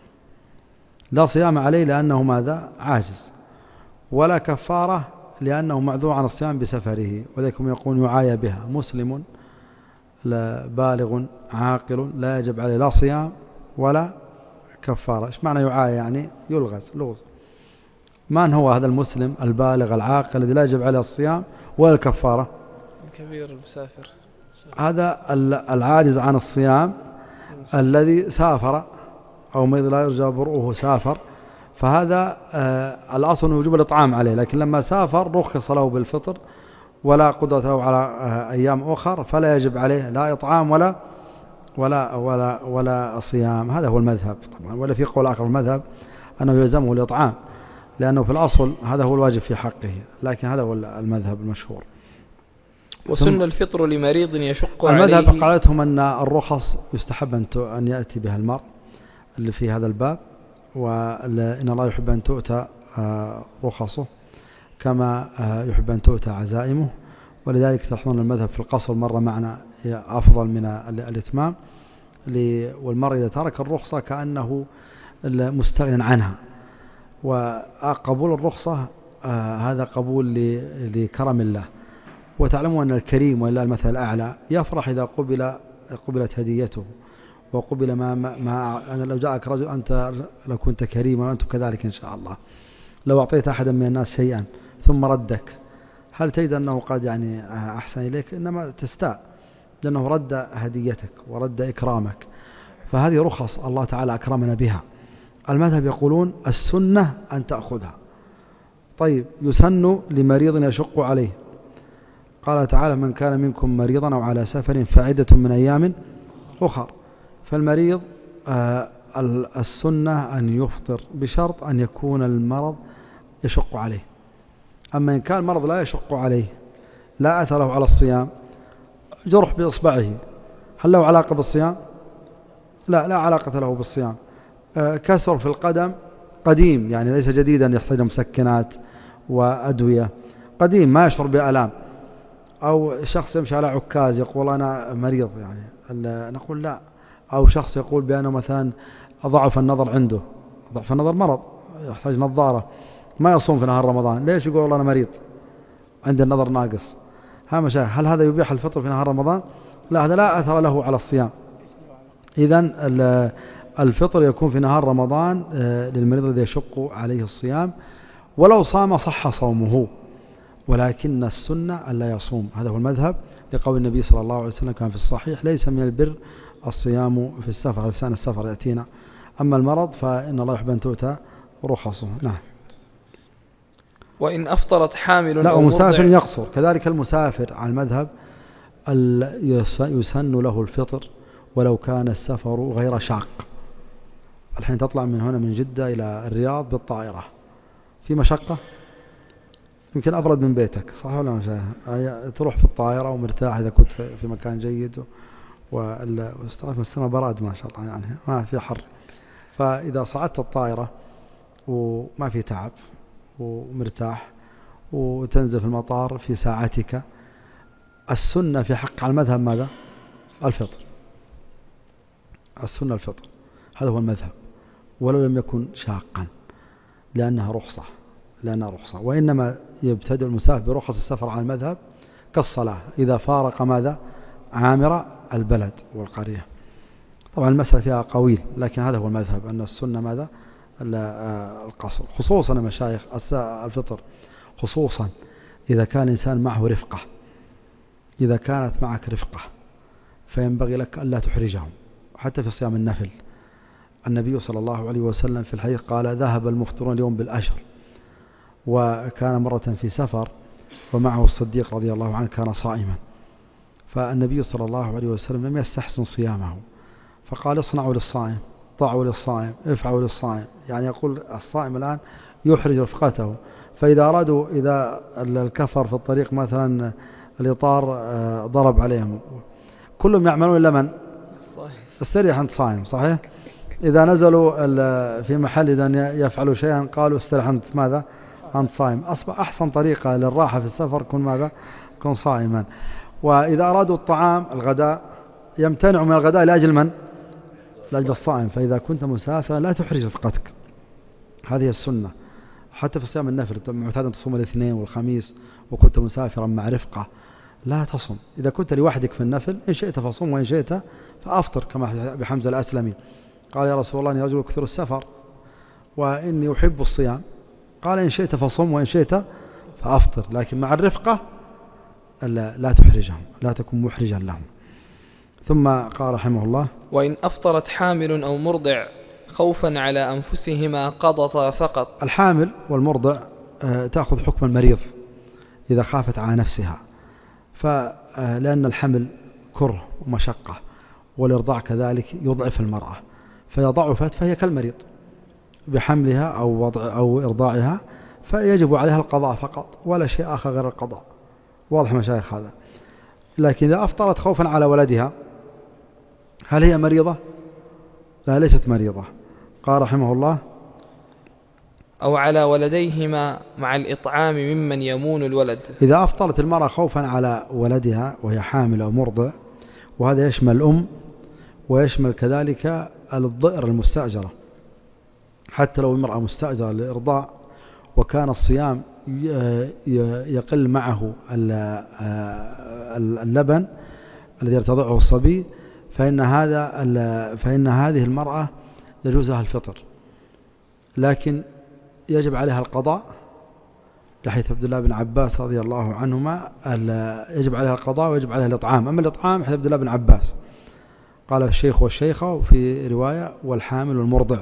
لا صيام عليه لأنه ماذا؟ عاجز، ولا كفارة لأنه معذور عن الصيام بسفره. وذلك يقول يعايى بها مسلم بالغ عاقل لا يجب عليه لا صيام ولا كفارة. إيش معنى يعاية؟ يعني يلغز لغز. من هو هذا المسلم البالغ العاقل الذي لا يجب عليه الصيام ولا الكفارة؟ الكبير المسافر. هذا العاجز عن الصيام الذي سافر أو ما لا يرجى برؤه سافر، فهذا آه الأصل وجوب الإطعام عليه، لكن لما سافر رخص له بالفطر ولا قدرة له على آه أيام أخر، فلا يجب عليه لا إطعام ولا ولا ولا ولا صيام. هذا هو المذهب طبعا، ولا في قول آخر المذهب أنه يلزمه الإطعام، لأنه في الأصل هذا هو الواجب في حقه، لكن هذا هو المذهب المشهور. وسن الفطر لمريض يشق عليه. المذهب قالتهم أن الرخص يستحب أن يأتي بها المرء اللي في هذا الباب، وإن الله يحب أن تؤتى رخصه كما يحب أن تؤتى عزائمه، ولذلك تلاحظون المذهب في القصر مرة معنا أفضل من الإتمام، والمرء إذا ترك الرخصة كأنه مستغن عنها. وقبول الرخصة هذا قبول لكرم الله، وتعلمون أن الكريم ولله المثل الأعلى يفرح إذا قبل قبلت هديته وقبل ما, ما أنا لو جاءك رجل أنت لو كنت كريما وأنتم كذلك إن شاء الله، لو أعطيت أحدا من الناس شيئا ثم ردك، هل تجد أنه قد يعني أحسن إليك؟ إنما تستاء لأنه رد هديتك ورد إكرامك. فهذه رخص الله تعالى أكرمنا بها. المذهب يقولون السنة أن تأخذها. طيب، يسن لمريض يشق عليه، قال تعالى من كان منكم مريضا أو على سفر فعدة من أيام أخر. فالمريض آه السنة أن يفطر بشرط أن يكون المرض يشق عليه. أما إن كان المرض لا يشق عليه، لا أثر له على الصيام، جرح بإصبعه، هل له علاقة بالصيام؟ لا لا علاقة له بالصيام. آه كسر في القدم قديم، يعني ليس جديدا يحتاج مسكنات وأدوية، قديم ما يشعر بألام. أو شخص يمشي على عكاز يقول أنا مريض، يعني نقول لا. أو شخص يقول بأنه مثلا ضعف النظر عنده، ضعف النظر مرض يحتاج نظارة، ما يصوم في نهار رمضان، ليش يقول والله أنا مريض عندي النظر ناقص؟ ها مشايخ، هل هذا يبيح الفطر في نهار رمضان؟ لا، هذا لا أثر له على الصيام. إذن الفطر يكون في نهار رمضان للمريض الذي يشق عليه الصيام، ولو صام صح صومه، ولكن السنة ألا يصوم. هذا هو المذهب لقول النبي صلى الله عليه وسلم كان في الصحيح ليس من البر الصيام في السفر، لسان السفر يأتينا، أما المرض فإن الله يحب أن تؤتى رخصه. نعم. وإن أفطرت حامل لا، ومسافر يقصر كذلك. المسافر على المذهب يسن له الفطر ولو كان السفر غير شاق. الحين تطلع من هنا من جدة إلى الرياض بالطائرة في مشقة، يمكن أبرد من بيتك، صح ولا مش؟ تروح في الطائرة ومرتاح إذا كنت في مكان جيد، واستغرق من السماء براد ما شاء الله، يعني ما في حر. فإذا صعدت الطائرة وما في تعب ومرتاح وتنزل في المطار في ساعتك، السنة في حق على المذهب ماذا؟ الفطر. السنة الفطر، هذا هو المذهب، ولو لم يكن شاقا، لأنها رخصة لأنها رخصة وإنما يبتدئ المسافر برخص السفر على المذهب كالصلاة إذا فارق ماذا؟ عامر البلد والقرية. طبعا المسألة فيها قويل، لكن هذا هو المذهب أن السنة ماذا؟ القصر. خصوصا مشايخ الفطر، خصوصا إذا كان الإنسان معه رفقة، إذا كانت معك رفقة فينبغي لك ألا تحرجهم حتى في صيام النفل. النبي صلى الله عليه وسلم في الحديث قال ذهب المفطرون اليوم بالأجر. وكان مرة في سفر ومعه الصديق رضي الله عنه كان صائما، فالنبي صلى الله عليه وسلم لم يستحسن صيامه، فقال اصنعوا للصائم، ضعوا للصائم، افعلوا للصائم، يعني يقول الصائم الآن يحرج رفقته. فإذا أرادوا إذا الكفر في الطريق مثلا الإطار ضرب عليهم، كلهم يعملون إلا من استريح أنت صائم، صحيح؟ إذا نزلوا في محل إذا يفعلوا شيئا قالوا استريح أنت ماذا؟ أنت صائم. أصبح أحسن طريقة للراحة في السفر كن ماذا؟ كن صائما. وإذا أرادوا الطعام الغداء يمتنعوا من الغداء لأجل من؟ لأجل الصائم. فإذا كنت مسافرا لا تحرج رفقتك، هذه السنة. حتى في صيام النفل معتاد أن تصوم الاثنين والخميس وكنت مسافرا مع رفقة لا تصم. إذا كنت لوحدك في النفل إن شئت فصم وإن شئت فأفطر، كما بحمزة الأسلمي قال يا رسول الله إني رجل كثير السفر وإني أحب الصيام، قال إن شئت فصم وإن شئت فأفطر، لكن مع الرفقة لا, لا تحرجهم، لا تكون محرجا لهم. ثم قال رحمه الله وإن أفطرت حامل أو مرضع خوفا على أنفسهما قضتا فقط. الحامل والمرضع تأخذ حكم المريض إذا خافت على نفسها، فلأن الحمل كره ومشقة والإرضاع كذلك يضعف المرأة، فإذا ضعفت فهي كالمريض بحملها أو وضع أو إرضاعها، فيجب عليها القضاء فقط ولا شيء آخر غير القضاء. واضح مشايخ هذا؟ لكن إذا أفطرت خوفا على ولدها هل هي مريضة؟ لا، ليست مريضة. قال رحمه الله أو على ولديهما مع الإطعام ممن يمون الولد. إذا أفطرت المرأة خوفا على ولدها وهي حامل أو مرضع، وهذا يشمل الأم ويشمل كذلك الضئر المستأجرة، حتى لو المرأة مستأجرة للإرضاع وكان الصيام يقل معه اللبن الذي يرتضعه الصبي، فإن هذا فإن هذه المرأة يجوز لها الفطر، لكن يجب عليها القضاء لحيث عبد الله بن عباس رضي الله عنهما يجب عليها القضاء ويجب عليها الإطعام. أما الإطعام حيث عبد الله بن عباس قال الشيخ والشيخة، وفي رواية والحامل والمرضع.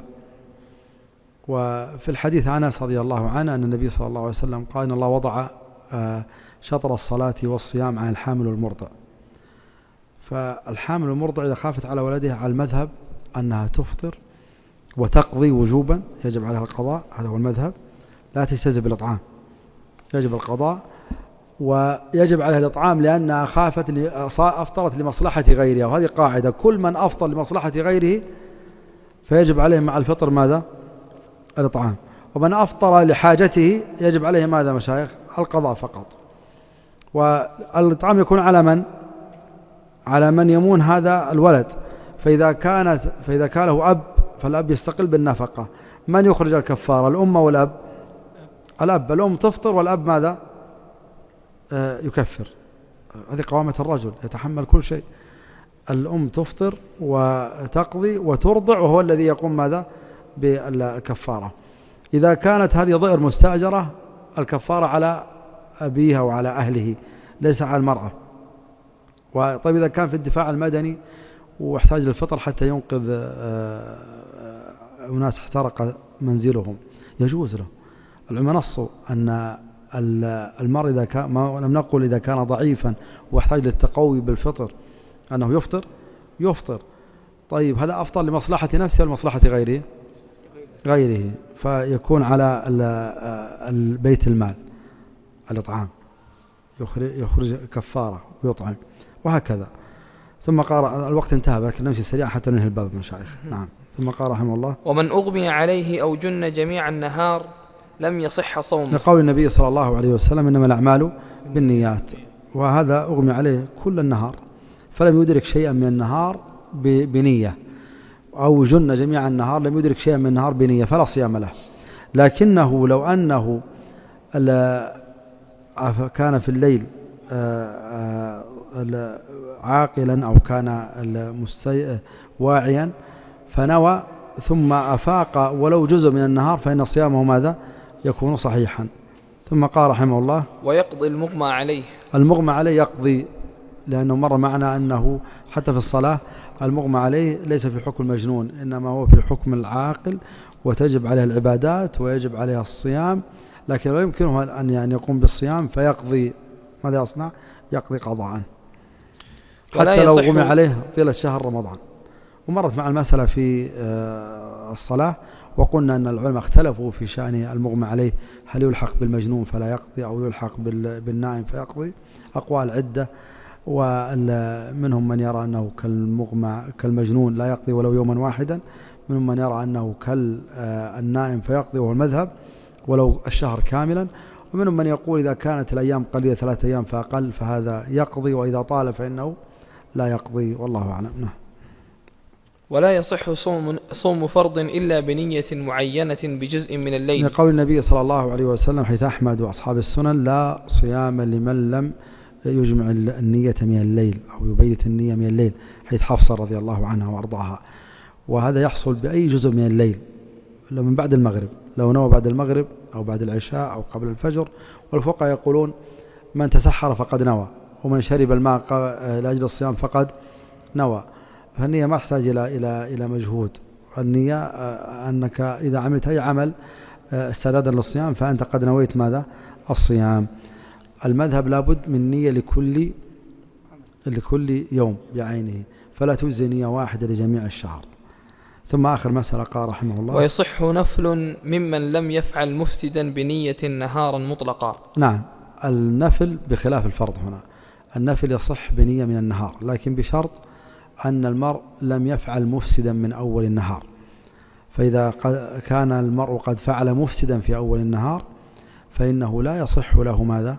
وفي الحديث عن أنس رضي الله عنه أن النبي صلى الله عليه وسلم قال إن الله وضع شطر الصلاة والصيام عن الحامل والمرضع. فالحامل والمرضع إذا خافت على ولدها على المذهب أنها تفطر وتقضي وجوبا، يجب عليها القضاء، هذا هو المذهب، لا تجتزئ بالإطعام، يجب القضاء ويجب عليها الإطعام لأنها خافت أفطرت لمصلحة غيرها، وهذه قاعدة كل من أفطر لمصلحة غيره فيجب عليه مع الفطر ماذا؟ الإطعام. ومن أفطر لحاجته يجب عليه ماذا مشايخ؟ القضاء فقط. والإطعام يكون على من؟ على من يمون هذا الولد. فإذا كانت فإذا كان له أب فالأب يستقل بالنفقة. من يخرج الكفارة؟ الأم والأب؟ الأب. الأم تفطر والأب ماذا؟ آه يكفر. هذه قوامة الرجل، يتحمل كل شيء. الأم تفطر وتقضي وترضع وهو الذي يقوم ماذا؟ بالكفارة. إذا كانت هذه ضئر مستأجرة الكفارة على أبيها وعلى أهله ليس على المرأة. وطيب إذا كان في الدفاع المدني واحتاج للفطر حتى ينقذ أناس احترق منزلهم يجوز له. العلماء نصوا أن المرء إذا كان، ما لم نقل إذا كان ضعيفا واحتاج للتقوي بالفطر أنه يفطر يفطر. طيب هذا أفطر لمصلحة نفسه ولمصلحة غيره غيره فيكون على البيت المال الإطعام، يخرج, يخرج كفارة ويطعم وهكذا. ثم قال الوقت انتهى لكن نمشي سريعا حتى ننهي الباب مشايخ. نعم. ثم قال رحمه الله ومن أغمي عليه أو جن جميع النهار لم يصح صومه، لقول النبي صلى الله عليه وسلم إنما الأعمال بالنيات، وهذا أغمي عليه كل النهار فلم يدرك شيئا من النهار بنية، أو جن جميع النهار لم يدرك شيئا من النهار بنية فلا صيام له. لكنه لو أنه كان في الليل عاقلا أو كان واعيا فنوى ثم أفاق ولو جزء من النهار فإن صيامه ماذا؟ يكون صحيحا. ثم قال رحمه الله ويقضي المغمى عليه. المغمى عليه يقضي، لأنه مر معنا أنه حتى في الصلاة المغمى عليه ليس في حكم المجنون إنما هو في حكم العاقل، وتجب عليه العبادات ويجب عليه الصيام، لكن لا يمكنه أن يعني يقوم بالصيام فيقضي. ماذا يصنع؟ يقضي قضاء حتى لو غمى عليه طيلة شهر رمضان. ومرت مع المسألة في الصلاة وقلنا أن العلماء اختلفوا في شأن المغمى عليه، هل يلحق بالمجنون فلا يقضي أو يلحق بالنائم فيقضي؟ أقوال عدة، ومنهم من يرى أنه كالمغمى كالمجنون لا يقضي ولو يوما واحدا، منهم من يرى أنه كالنائم فيقضي وهو المذهب ولو الشهر كاملا، ومنهم من يقول إذا كانت الأيام قليلة ثلاثة أيام فأقل فهذا يقضي، وإذا طال فإنه لا يقضي، والله أعلم. نعم. ولا يصح صوم, صوم فرض إلا بنية معينة بجزء من الليل، من قول النبي صلى الله عليه وسلم حيث أحمد وأصحاب السنن لا صيام لمن لم يجمع النية من الليل أو يبيت النية من الليل، حيث حفصة رضي الله عنها وأرضاها. وهذا يحصل بأي جزء من الليل، لو من بعد المغرب، لو نوى بعد المغرب أو بعد العشاء أو قبل الفجر. والفقهاء يقولون من تسحر فقد نوى، ومن شرب الماء لأجل الصيام فقد نوى. فالنية ما تحتاج إلى إلى إلى مجهود. النية أنك إذا عملت أي عمل استعدادا للصيام فأنت قد نويت ماذا؟ الصيام. المذهب لابد من نية لكل لكل يوم بعينه، فلا تجزي نية واحدة لجميع الشهر. ثم آخر مسألة قال رحمه الله: ويصح نفل ممن لم يفعل مفسدا بنية نهارا مطلقا. نعم، النفل بخلاف الفرض. هنا النفل يصح بنية من النهار، لكن بشرط أن المرء لم يفعل مفسدا من أول النهار. فإذا كان المرء قد فعل مفسدا في أول النهار فإنه لا يصح له ماذا؟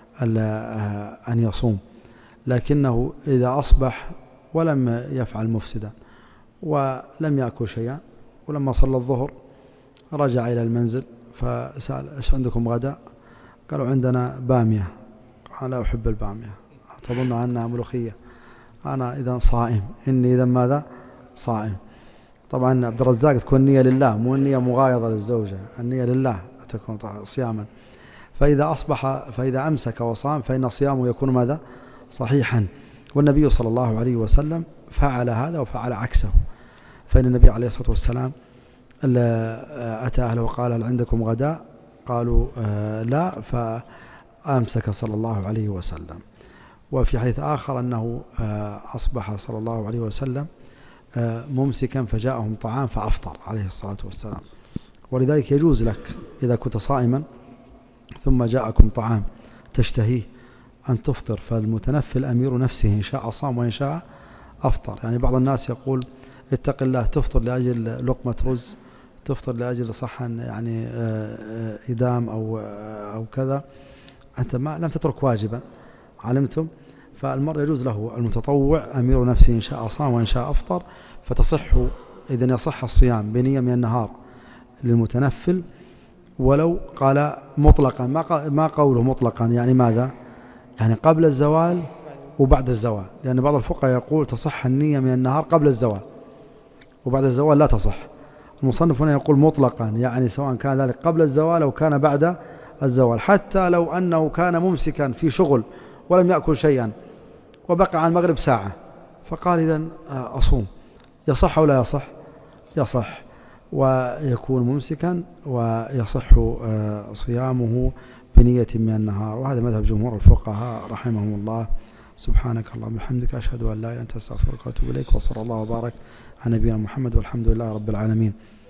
أن يصوم. لكنه إذا أصبح ولم يفعل مفسدا ولم يأكل شيئا، ولما صلى الظهر رجع إلى المنزل فسأل: إيش عندكم غداء؟ قالوا: عندنا بامية. قال: لا أحب البامية، تظن أنها ملوخية، أنا إذا صائم، إني إذا ماذا؟ صائم. طبعا عبد الرزاق تكون النية لله، مو النية مغايظة للزوجة، النية لله تكون صياما. فإذا أصبح فإذا أمسك وصام فإن صيامه يكون ماذا؟ صحيحا. والنبي صلى الله عليه وسلم فعل هذا وفعل عكسه. فإن النبي عليه الصلاة والسلام أتى أهله وقال: هل عندكم غداء؟ قالوا: لا، فأمسك صلى الله عليه وسلم. وفي حديث آخر أنه أصبح صلى الله عليه وسلم ممسكا فجاءهم طعام فأفطر عليه الصلاة والسلام. ولذلك يجوز لك إذا كنت صائما ثم جاءكم طعام تشتهيه أن تفطر. فالمتنفل أمير نفسه، إن شاء صام وإن شاء أفطر. يعني بعض الناس يقول: اتق الله، تفطر لأجل لقمة رز، تفطر لأجل صحن يعني إدام أو أو كذا، أنت ما لم تترك واجبا، علمتم؟ فالمرء يجوز له، المتطوع أمير نفسه، إن شاء صام وإن شاء أفطر. فتصح إذن يصح الصيام بنية من النهار للمتنفل، ولو قال مطلقا، ما قوله مطلقا يعني ماذا؟ يعني قبل الزوال وبعد الزوال. لأن بعض الفقهاء يقول تصح النية من النهار قبل الزوال، وبعد الزوال لا تصح. المصنف هنا يقول مطلقا، يعني سواء كان ذلك قبل الزوال أو كان بعد الزوال، حتى لو أنه كان ممسكا في شغل ولم يأكل شيئا وبقى عن المغرب ساعة فقال: إذن أصوم، يصح أو لا يصح؟ يصح، ويكون ممسكا ويصح صيامه بنية من النهار. وهذا مذهب جمهور الفقهاء رحمهم الله. سبحانك اللهم وبحمدك، أشهد أن لا إله إلا أنت، أستغفرك وأتوب إليك. وصلى الله وبارك على نبينا محمد، والحمد لله رب العالمين.